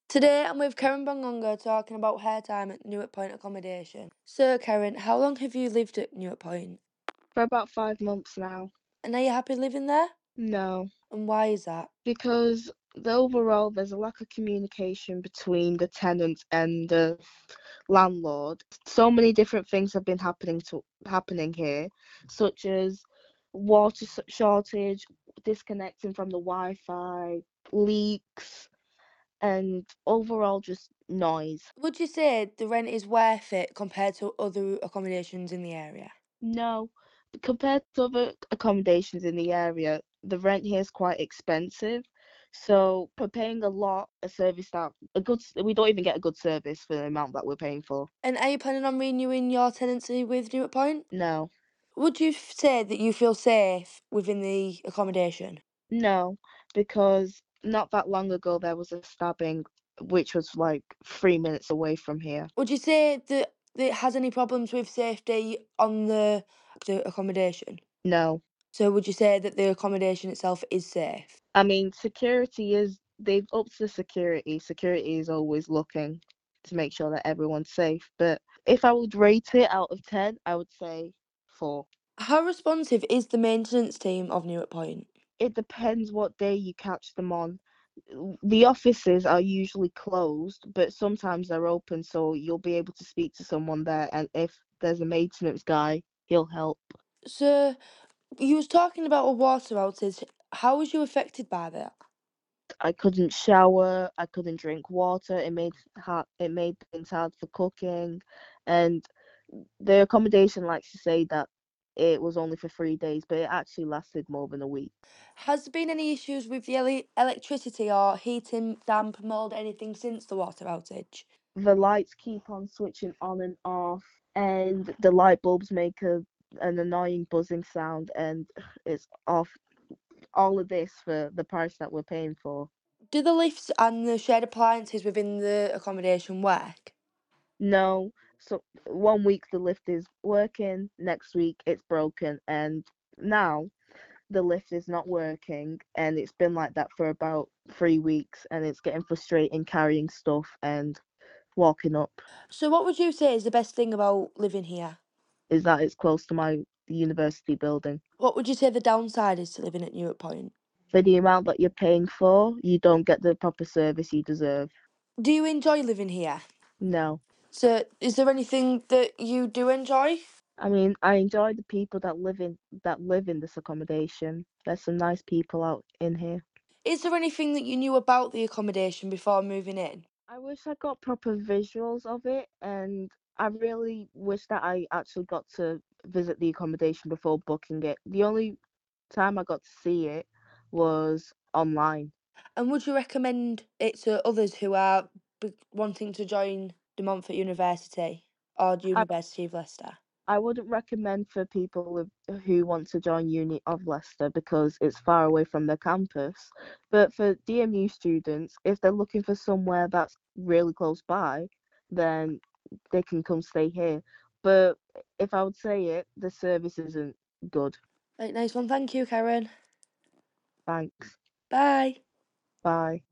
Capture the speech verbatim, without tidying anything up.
Today I'm with Karen Bangonga talking about her time at Newark Point accommodation. So Karen, how long have you lived at Newark Point? For about five months now. And are you happy living there? No, And why is that? because the overall there's a lack of communication between the tenants and the landlord. So many different things have been happening to happening here, such as water s- shortage, disconnecting from the Wi-Fi, leaks, and overall just noise. Would you say the rent is worth it compared to other accommodations in the area? No, compared to other accommodations in the area, the rent here is quite expensive. So we're paying a lot, a service that a good s- we don't even get a good service for the amount that we're paying for. And are you planning on renewing your tenancy with Newark Point? No, Would you f- say that you feel safe within the accommodation? no, because not that long ago there was a stabbing, which was like three minutes away from here. Would you say that, that it has any problems with safety on the, the accommodation? No, So would you say that the accommodation itself is safe? I mean security is they've upped the security. Security is always looking to make sure that everyone's safe. But if I would rate it out of ten, I would say four. How responsive is the maintenance team of Newark Point? It depends what day you catch them on. The offices are usually closed, but sometimes they're open, so you'll be able to speak to someone there. And if there's a maintenance guy, he'll help. So you was talking about a water outage. How was you affected by that? I couldn't shower. I couldn't drink water. It made hard. It made things hard for cooking, and the accommodation likes to say that it was only for three days, but it actually lasted more than a week. Has there been any issues with the ele- electricity or heating, damp, mould, anything since the water outage? The lights keep on switching on and off, and the light bulbs make a, an annoying buzzing sound, and it's off. All of this for the price that we're paying for. Do the lifts and the shared appliances within the accommodation work? No, so one week the lift is working, next week it's broken, and now the lift is not working, and it's been like that for about three weeks, and it's getting frustrating carrying stuff and walking up. So what would you say is the best thing about living here? Is that it's close to my university building. What would you say the downside is to living at Newark Point? For the amount that you're paying for, you don't get the proper service you deserve. Do you enjoy living here? No. So is there anything that you do enjoy? I mean, I enjoy the people that live in that live in this accommodation. There's some nice people out in here. Is there anything that you knew about the accommodation before moving in? I wish I got proper visuals of it, and I really wish that I actually got to visit the accommodation before booking it. The only time I got to see it was online. And would you recommend it to others who are b- wanting to join De Montfort University or the I, University of Leicester? I wouldn't recommend for people with, who want to join Uni of Leicester because it's far away from their campus. But for D M U students, if they're looking for somewhere that's really close by, then they can come stay here. But if I would say it, the service isn't good. Right, nice one. Thank you, Karen. Thanks. Bye. Bye.